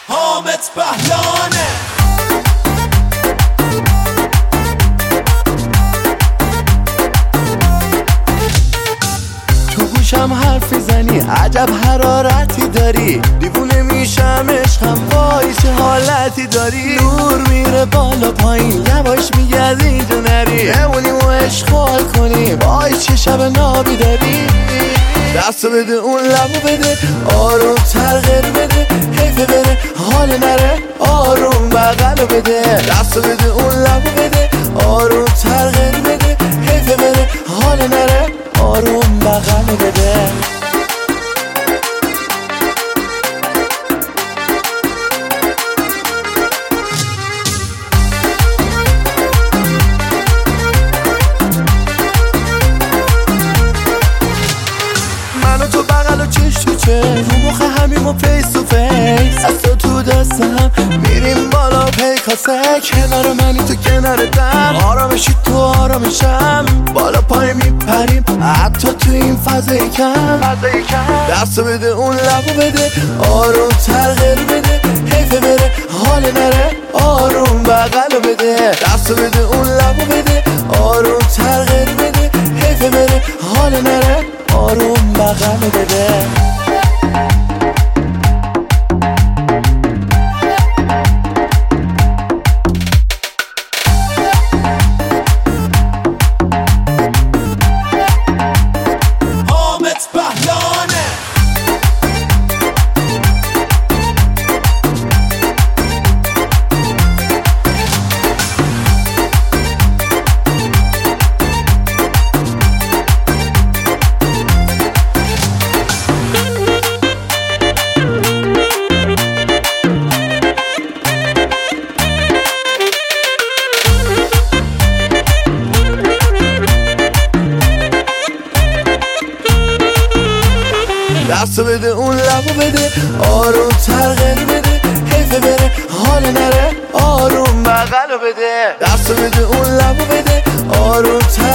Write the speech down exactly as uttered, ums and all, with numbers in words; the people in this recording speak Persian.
حامد بهلانه. تو گوشم حرفی زنی، عجب حرارتی داری، دیوونه میشم عشقم، وای چه حالتی داری. نور میره بالا پایین، یواش میگه از اینجا نری، بمونیم و عشق حال کنیم، وای چه شب نابی داری. دستو بده اون لبو بده، آروم تر غیر بده، حیفه بره حال نره، آروم بغلو بده. دستو بده اون لبو بده، آروم تر غیر بده، حیفه بره حال نره، آروم بغلو بده. منو تو بغل و چش تو چش، رو مخ همیم و فیس تو فیس، از تو تو دست هم میریم بالا پیکاسه. کنار منی تو کنار دم، آرامشی تو آرامشم، بالا پای میپریم حتی تو این فضای کم. دستو بده اون لبو بده، آروم تر غیر بده، حیفه بره حال نره، آروم بغلو بده. دستو بده اون لبو بده، آروم تر غیر بده، حیفه بره حال نره، آروم بغلو بده. دستو بده اون لبو بده، آروم تر غیر بده، حیفه بره حال نره، آروم بغلو بده. دستو بده اون لبو بده، آروم تر